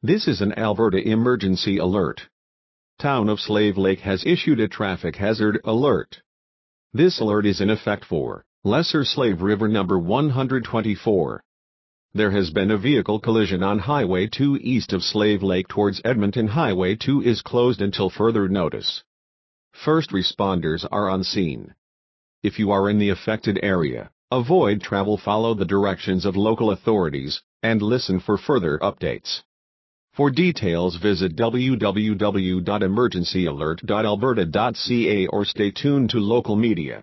This is an Alberta emergency alert. Town of Slave Lake has issued a traffic hazard alert. This alert is in effect for Lesser Slave River number 124. There has been a vehicle collision on Highway 2 east of Slave Lake towards Edmonton. Highway 2 is closed until further notice. First responders are on scene. If you are in the affected area, avoid travel, follow the directions of local authorities, and listen for further updates. For details visit www.emergencyalert.alberta.ca or stay tuned to local media.